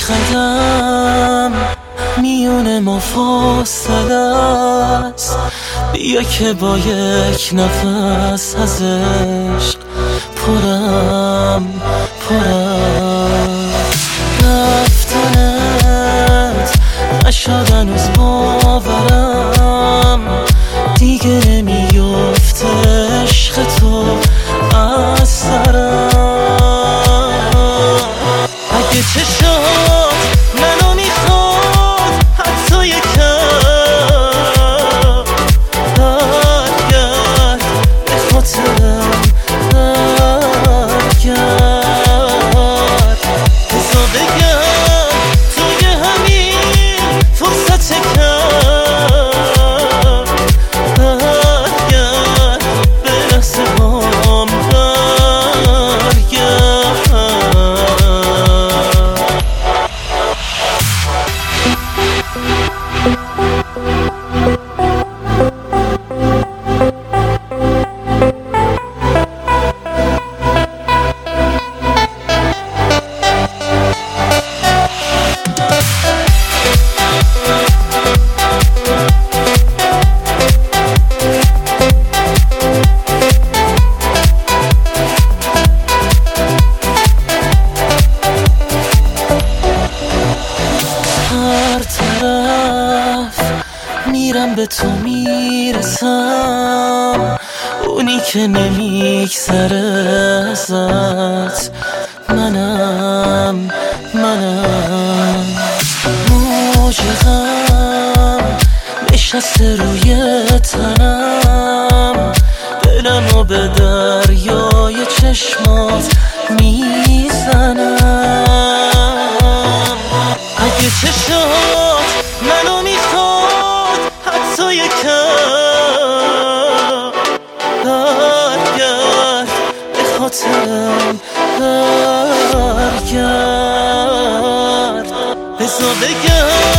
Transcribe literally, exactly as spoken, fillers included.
قدم میونه ما فاصله است، بیا که با یک نفس از عشق پرم پرم. رفتنت نشد هنوز باورم، دیگه نمیفته عشق تو از سرم. اگه چشات منو میخواد حتی یکم برگرد به خاطرم، برگرد بذار بگم توی همین فرصت کم، برگرد به لحظه هام، میرم به تو میرسم، اونی که نمیگذره ازت منم منم. موج غم نشسته روی تنم، دلمو به دریای چشمات میزنم. اگه چشات منو میخواد حتی یکم برگرد به خاطرم، برگرد بذار بگم